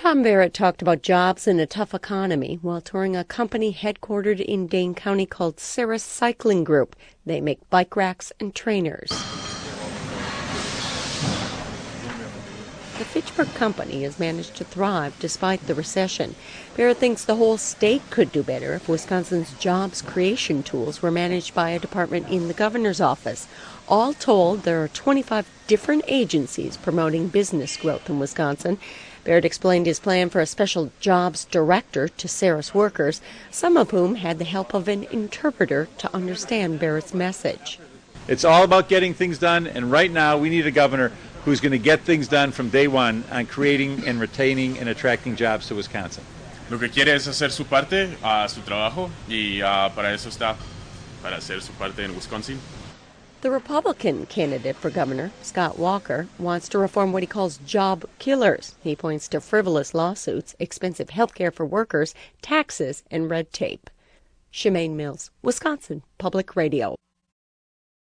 Tom Barrett talked about jobs in a tough economy while touring a company headquartered in Dane County called Ceres Cycling Group. They make bike racks and trainers. The Fitchburg company has managed to thrive despite the recession. Barrett thinks the whole state could do better if Wisconsin's jobs creation tools were managed by a department in the governor's office. All told, there are 25 different agencies promoting business growth in Wisconsin. Barrett explained his plan for a special jobs director to Ceres workers, some of whom had the help of an interpreter to understand Barrett's message. It's all about getting things done, and right now we need a governor who's going to get things done from day one on creating and retaining and attracting jobs to Wisconsin. Lo que quiere es hacer su parte, su trabajo, y para eso está, para hacer su parte en Wisconsin. The Republican candidate for governor, Scott Walker, wants to reform what he calls job killers. He points to frivolous lawsuits, expensive health care for workers, taxes, and red tape. Shemaine Mills, Wisconsin Public Radio.